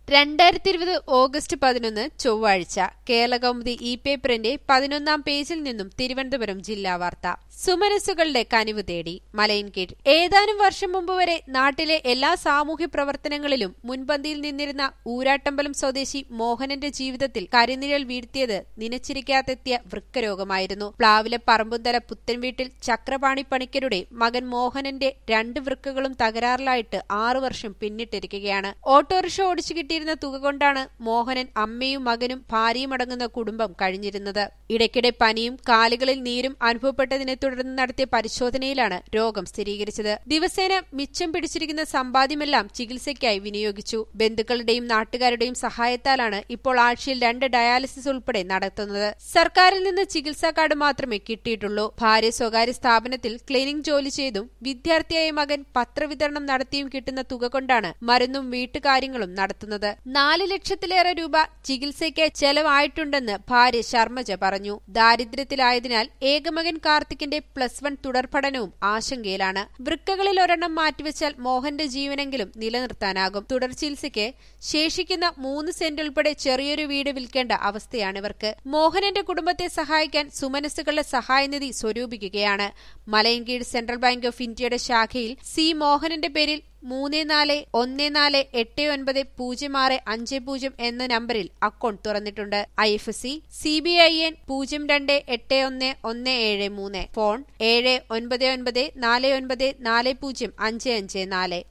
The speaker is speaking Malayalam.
2020 ഓഗസ്റ്റ് 11 ചൊവ്വാഴ്ച കേരളകൗമുദി പേപ്പറിന്റെ 11-ാം പേജിൽ നിന്നും തിരുവനന്തപുരം ജില്ലാ വാർത്ത. സുമനസ്സുകളുടെ കനിവ് തേടി മലയൻകീഴ്. ഏതാനും വർഷം മുമ്പ് വരെ നാട്ടിലെ എല്ലാ സാമൂഹ്യ പ്രവർത്തനങ്ങളിലും മുൻപന്തിയിൽ നിന്നിരുന്ന ഊരാട്ടമ്പലം സ്വദേശി മോഹനന്റെ ജീവിതത്തിൽ കരിനിഴൽ വീഴ്ത്തിയത് നിനച്ചിരിക്കാതെത്തിയ വൃക്കരോഗമായിരുന്നു. പ്ലാവിലെ പറമ്പുന്തല പുത്തൻവീട്ടിൽ ചക്രപാണി പണിക്കരുടെ മകൻ മോഹനന്റെ 2 വൃക്കകളും തകരാറിലായിട്ട് 6 വർഷം പിന്നിട്ടിരിക്കുകയാണ്. ഓട്ടോറിക്ഷ ഓടിച്ചു കിട്ടിയിരുന്ന തുക കൊണ്ടാണ് മോഹനൻ അമ്മയും മകനും ഭാര്യയും അടങ്ങുന്ന കുടുംബം കഴിഞ്ഞിരുന്നത്. ഇടയ്ക്കിടെ പനിയും കാലുകളിൽ നീരും അനുഭവപ്പെട്ടതിനെ തുടർന്ന് നടത്തിയ പരിശോധനയിലാണ് രോഗം സ്ഥിരീകരിച്ചത്. ദിവസേന മിച്ചം പിടിച്ചിരിക്കുന്ന സമ്പാദ്യമെല്ലാം ചികിത്സയ്ക്കായി വിനിയോഗിച്ചു. ബന്ധുക്കളുടെയും നാട്ടുകാരുടെയും സഹായത്താലാണ് ഇപ്പോൾ ആഴ്ചയിൽ 2 ഡയാലിസിസ് ഉൾപ്പെടെ നടത്തുന്നത്. സർക്കാരിൽ നിന്ന് ചികിത്സാ കാർഡ് മാത്രമേ കിട്ടിയിട്ടുള്ളൂ. ഭാര്യ സ്വകാര്യ സ്ഥാപനത്തിൽ ക്ലീനിംഗ് ജോലി ചെയ്തും വിദ്യാർത്ഥിയായ മകൻ പത്രവിതരണം നടത്തിയും കിട്ടുന്ന തുക കൊണ്ടാണ് മരുന്നും വീട്ടുകാര്യങ്ങളും നടത്തുന്നത്. 4 ലക്ഷത്തിലേറെ രൂപ ചികിത്സയ്ക്ക് ചെലവായിട്ടുണ്ടെന്ന് ഭാര്യ ശർമ്മജ പറഞ്ഞു. ദാരിദ്ര്യത്തിലായതിനാൽ ഏകമകൻ കാർത്തിക്കിന്റെ +1 തുടർ പഠനവും ആശങ്കയിലാണ്. വൃക്കകളിൽ ഒരെണ്ണം മാറ്റിവെച്ചാൽ മോഹന്റെ ജീവനെങ്കിലും നിലനിർത്താനാകും. തുടർ ചികിത്സയ്ക്ക് ശേഷിക്കുന്ന 3 സെന്റ് ഉൾപ്പെടെ ചെറിയൊരു വീട് വിൽക്കേണ്ട അവസ്ഥയാണിവർക്ക്. മോഹനന്റെ കുടുംബത്തെ സഹായിക്കാൻ സുമനസ്സുകളുടെ സഹായനിധി സ്വരൂപിക്കുകയാണ്. മലയൻകീഴ് സെൻട്രൽ ബാങ്ക് ഓഫ് ഇന്ത്യയുടെ ശാഖയിൽ സി മോഹനന്റെ പേരിൽ 3414095050 എന്ന നമ്പറിൽ അക്കൗണ്ട് തുറന്നിട്ടുണ്ട്. IFSC CBIN 02811773. ഫോൺ 7994940554.